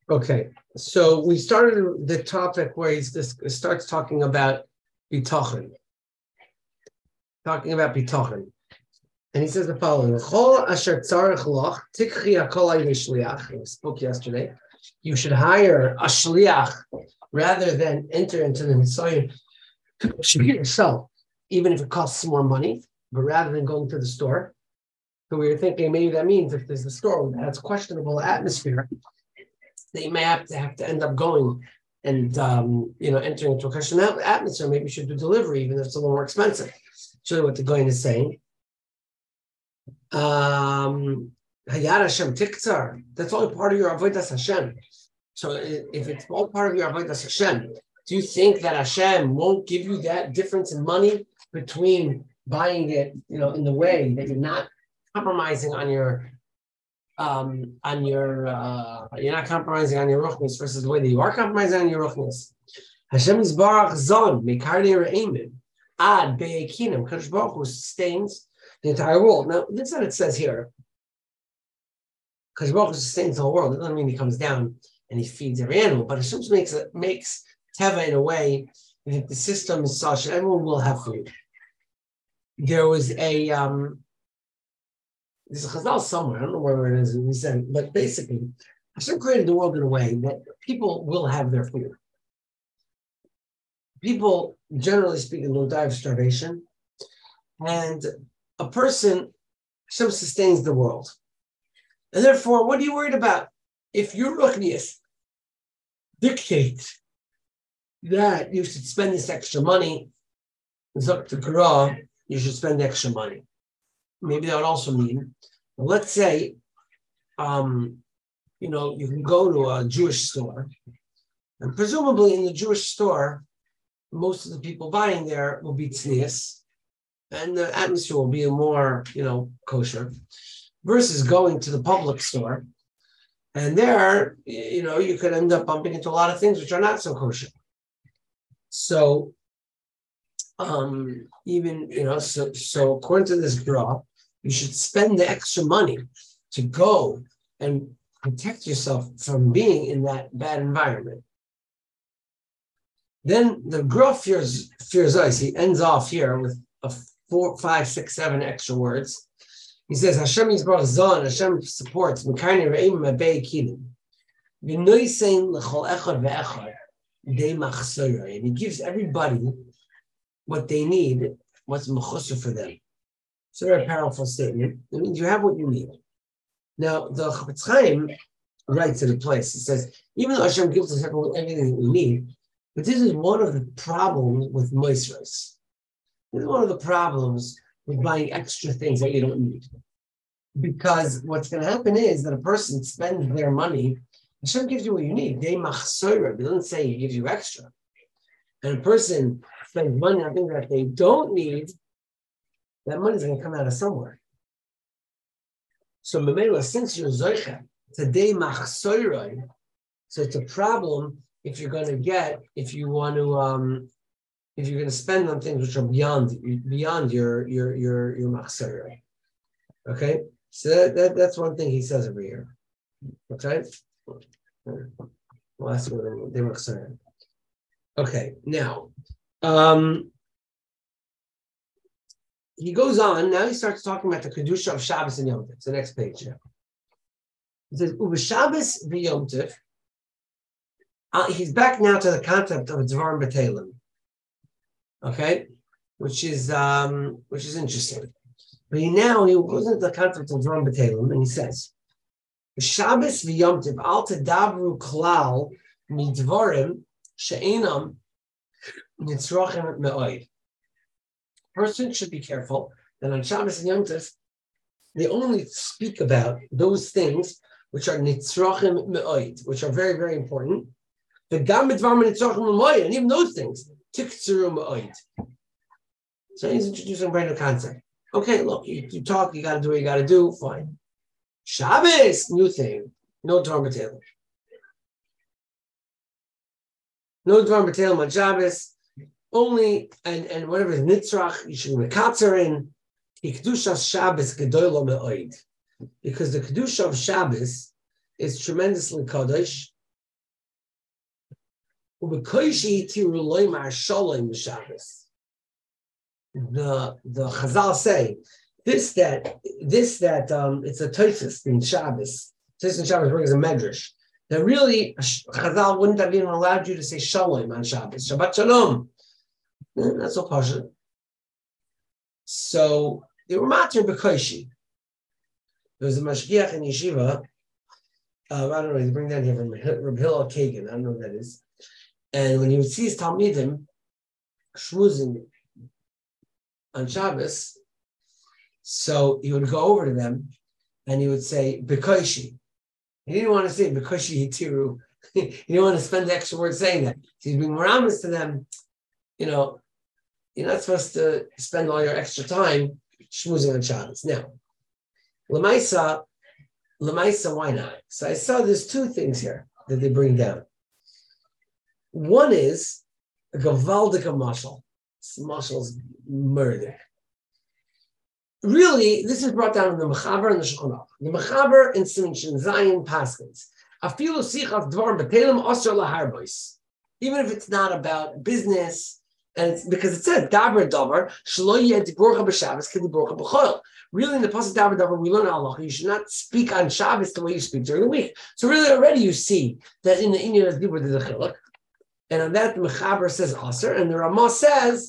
Okay, so we started the topic where this starts talking about bitachon, and he says the following: "Chol asher tzarich loch tikchi hakol shliach." We spoke yesterday. You should hire a shliach rather than enter into the nisayon yourself, even if it costs more money. But rather than going to the store, so we were thinking maybe that means if there's a store that's questionable atmosphere, they may have to end up going and entering into a questionable atmosphere. Maybe you should do delivery, even if it's a little more expensive. That's really what the Goyen is saying. Hayar Hashem Tiktzar. That's only part of your avodas Hashem. So if it's all part of your avodas Hashem, do you think that Hashem won't give you that difference in money between buying it, in the way that you're not compromising on your you're not compromising on your ruchnis versus the way that you are compromising on your ruchnis. Hashem is barach zon mekarni re'emin ad be'ekinim. Kadosh Baruch Hu sustains the entire world. Now, that's what it says here. Kadosh Baruch Hu sustains the whole world. It doesn't mean he comes down and he feeds every animal, but Hashem makes teva in a way that the system is such that everyone will have food. There was there's a chazal somewhere, I don't know where it is, we said, but basically, Hashem created the world in a way that people will have their food. People, generally speaking, will die of starvation, and a person, Hashem sustains the world. And therefore, what are you worried about? If your ruchnius dictates that you should spend this extra money, it's up to Gra, you should spend extra money. Maybe that would also mean, let's say, you can go to a Jewish store, and presumably in the Jewish store, most of the people buying there will be tznius, and the atmosphere will be more, kosher, versus going to the public store, and there, you could end up bumping into a lot of things which are not so kosher. So, so according to this graph, you should spend the extra money to go and protect yourself from being in that bad environment. Then the graph fears us. He ends off here with 4, 5, 6, 7 extra words. He says, Hashem Yisbarach Zon, Hashem supports, Mekarni Re'im Mabei Kilim. V'noisein l'chol echad ve'echad, dei machsoray. And he gives everybody what they need, what's mechusar for them. It's a very powerful statement. It means you have what you need. Now, the Chafetz Chaim writes in a place. He says, even though Hashem gives us everything that we need, but this is one of the problems with moisres. This is one of the problems with buying extra things that you don't need. Because what's going to happen is that a person spends their money, Hashem gives you what you need. They machsoira. It doesn't say he gives you extra. And a person spends money on things that they don't need, that money is going to come out of somewhere. So, Mamela, since you're Zoicha, today machsoiroi, so it's a problem if you're going to spend on things which are beyond your machsoiroi. Okay? So that's one thing he says over here. Okay? Last one, they machsoiroi. Okay, now, he goes on, now he starts talking about the Kedusha of Shabbos and Yom Tov. It's the next page now. He says, Uva Shabbos v'Yom Tov. He's back now to the concept of Dvarim B'Telim. Okay? Which is interesting. But he goes into the concept of Dvarim B'Telim, and he says, Shabbos v'Yom Tov, al tedavru klal midvarim she'enam nitzrochem me'oid. Person should be careful that on Shabbos and Yom Tov, they only speak about those things which are nitzrochem me'oid, which are very, very important. The gam midvarim nitzrochem me'oid, and even those things, tiktzuru me'oid. So he's introducing a brand new concept. Okay, look, you talk, you got to do what you got to do, fine. Shabbos, new thing, no Dvarim B'Telim. No Dvarim B'Telim on Shabbos. Only, and whatever is nitzrach, you should mekatzer in. Kedusha Shabbos gedoylo me'oid, because the kedusha of Shabbos is tremendously kadosh, The Chazal say this that it's a Tosfos in Shabbos. Tosfos in Shabbos brings a medrash that really Chazal wouldn't have even allowed you to say Shalom on Shabbos. Shabbat Shalom. That's so partial. So they were matir b'koishi. There was a mashgiach in yeshiva. I don't know. They bring that here from Reb Hillel Kagan. I don't know what that is. And when he would see his talmidim shmuzing on Shabbos, so he would go over to them and he would say b'koishi. He didn't want to say b'koishi yitiru. He didn't want to spend the extra word saying that. So he'd bring maramis to them. You're not supposed to spend all your extra time schmoozing on Shabbos. Now, Lamaisa, why not? So I saw there's two things here that they bring down. One is a Gavaldika mashal. Mashal's murder. Really, this is brought down in the Mechaber and the Shulchan Aruch. The Mechaber in Siman Shin Zayin Paskins. Afilu sichas dvar betelim osher laharbois. Even if it's not about business, and it's because it says daber davar shlo yeh diborcha b'Shabbos k'diborcha b'chol. Really, in the pasuk daber davar, we learn halacha. You should not speak on Shabbos the way you speak during the week. So really, already you see that in the Inyan of Dibur there's a chiluk, and on that the Mechaber says aser, and the Ramah says.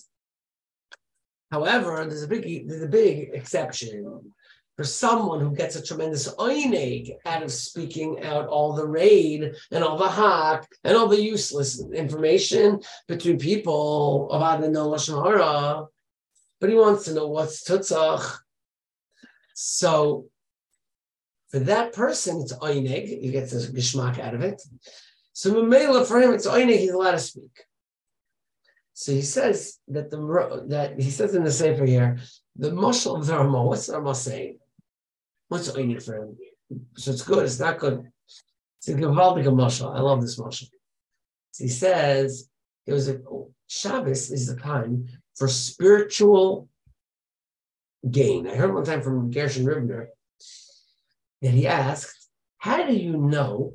However, there's a big exception for someone who gets a tremendous oineg out of speaking out all the raid and all the hak and all the useless information between people about the no lashon hara, but he wants to know what's tutzach. So for that person, it's oineg. He gets a geshmak out of it. So memela for him, it's oineg. He's allowed to speak. So he says that he says in the Sefer here, the mashal of the Ramah. What's the Ramah saying? What's oineg for him? So it's good. It's not good. It's a gevaldik mashal. I love this mashal. So he says it was Shabbos is the time for spiritual gain. I heard one time from Gershon Ribner that he asked, "How do you know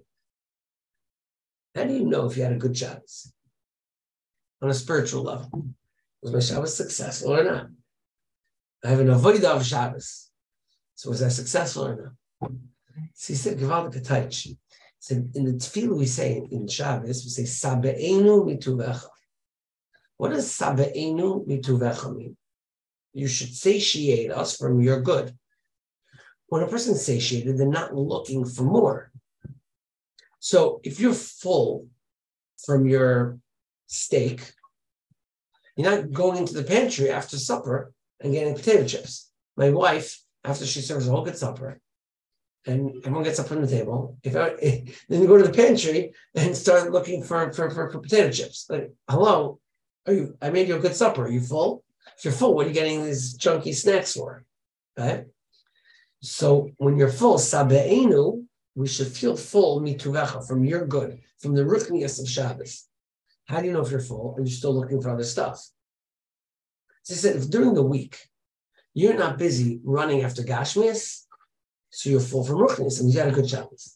if you had a good Shabbos?" On a spiritual level, was my Shabbos successful or not? I have an avodah of Shabbos, so was I successful or not? So he said, "Gevaldik taich." He said, in the tefillah we say in Shabbos, we say Sabeinu mituvecha. What does Sabeinu mituvecha mean? You should satiate us from your good. When a person's satiated, they're not looking for more. So if you're full from your steak, you're not going into the pantry after supper and getting potato chips. My wife, after she serves a whole good supper, and everyone gets up from the table, then you go to the pantry and start looking for potato chips. Like, hello, I made you a good supper. Are you full? If you're full, what are you getting these junky snacks for? Right? So when you're full, sabe'enu, we should feel full mituvecha, from your good, from the ruchnius of Shabbos. How do you know if you're full and you're still looking for other stuff? So he said, if during the week you're not busy running after Gashmias, so you're full from Ruchnis and you got a good Shabbos.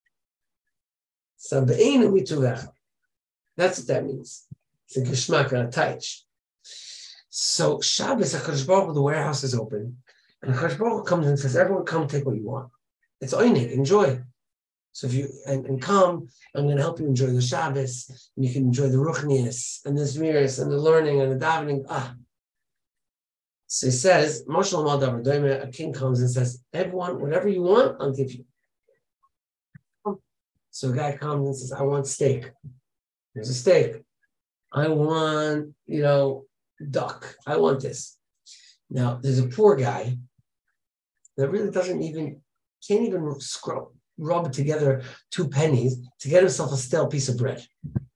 Sabeinu mituvecha. That's what that means. It's a geshmak and a taich. So Shabbos, HaKadosh Baruch Hu, the warehouse is open, and HaKadosh Baruch Hu comes and says, everyone come take what you want. It's oinig, enjoy. So if you and come, I'm going to help you enjoy the Shabbos, and you can enjoy the Ruchnius and the Zmiris and the learning and the davening. So he says, a king comes and says, everyone, whatever you want, I'll give you. So a guy comes and says, I want steak. Here's a steak. I want, duck. I want this. Now, there's a poor guy that really can't even rub together 2 pennies to get himself a stale piece of bread.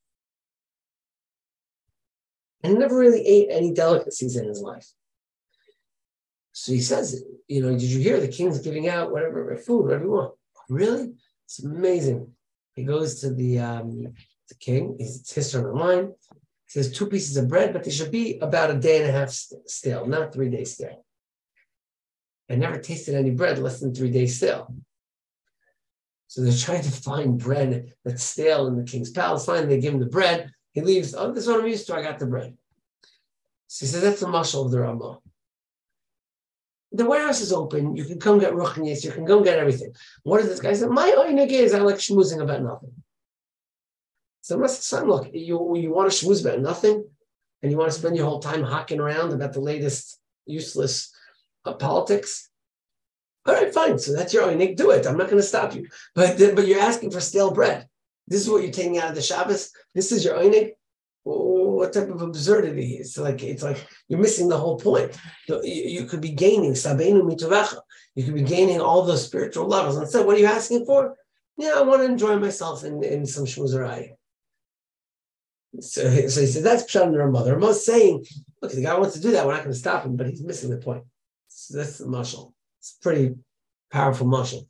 And he never really ate any delicacies in his life. So he says, did you hear the king's giving out whatever food, whatever you want? Really? It's amazing. He goes to the king. It's history online. He says 2 pieces of bread, but they should be about a day and a half stale, not 3 days stale. I never tasted any bread less than 3 days stale. So they're trying to find bread that's stale in the king's palace. Finally, they give him the bread. He leaves, oh, this is what I'm used to, I got the bread. So he says, that's the mashal of the Ramah. The warehouse is open, you can come get ruchnias, you can go get everything. What does this guy say? My oinig is, I like schmoozing about nothing. So Mr. Son, look, you want to schmooze about nothing, and you want to spend your whole time hocking around about the latest useless politics? All right, fine. So that's your oinig. Do it. I'm not going to stop you. But you're asking for stale bread. This is what you're taking out of the Shabbos. This is your oinig. What type of absurdity? It's like you're missing the whole point. You could be gaining sabeinu mituvecha. You could be gaining all those spiritual levels. Instead, what are you asking for? Yeah, I want to enjoy myself in some shmuzerayah. So he said, that's Pshat and Ramah. Ramah's saying, look, the guy wants to do that, we're not going to stop him, but he's missing the point. So that's the mashal. It's a pretty powerful mashal.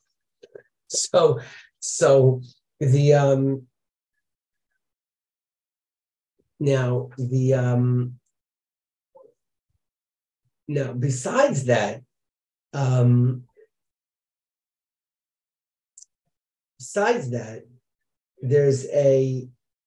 So the now besides that, there's a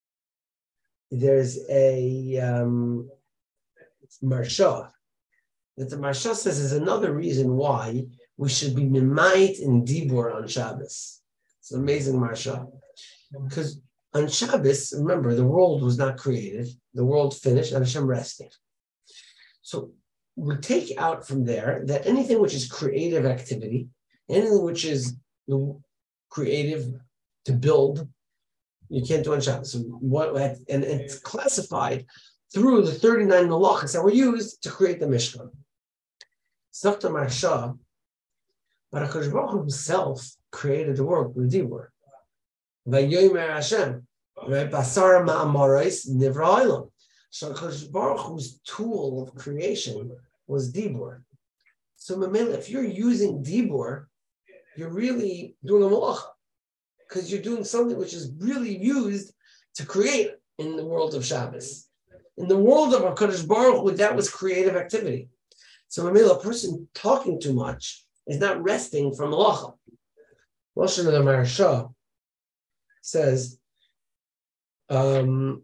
Marsha. That the Marsha says is another reason why we should be mimayit in Dibur on Shabbos. It's an amazing Marsha. Because on Shabbos, remember, the world was not created. The world finished and Hashem rested. So we take out from there that anything which is creative activity, anything which is creative to build, you can't do on Shabbos. So and it's classified through the 39 malachas that were used to create the Mishkan. Safta Marsha, but HaKadosh Baruch Hu himself created the world with Dibur. Vayomer Hashem, Basar Ma'amorais Nivra Olam. So HaKadosh Baruch Hu's tool of creation was Dibur. So Mamela, if you're using Dibur, you're really doing a malacha, because you're doing something which is really used to create in the world of Shabbos. In the world of HaKadosh Baruch Hu, that was creative activity. So Mamela, a person talking too much is not resting from malacha. Lashon of the Maharsha says, when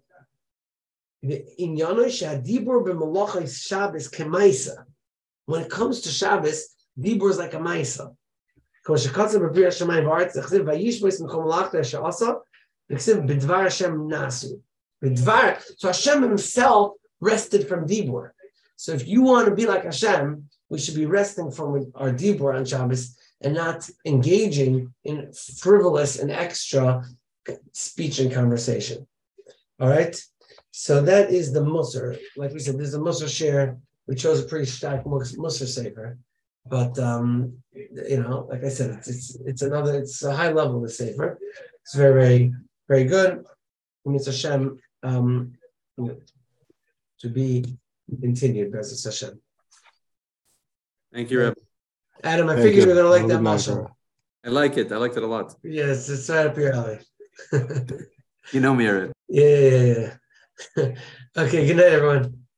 it comes to Shabbos, Dibur is like a Maisa. So Hashem himself rested from Dibur. So if you want to be like Hashem, we should be resting from our Dibur on Shabbos and not engaging in frivolous and extra speech and conversation. All right? So that is the Musar. Like we said, there's a Musar share. We chose a pretty stark Musar Sefer. But, like I said, it's a high level of the Sefer. It's very, very, very good. And it's Hashem to be continued, Bezos Hashem. Thank you, Reb. Adam, I figured you're going to like that mashal. I like it. I liked it a lot. Yes, it's right up your alley. You know me, Reb. Yeah. Okay, good night, everyone.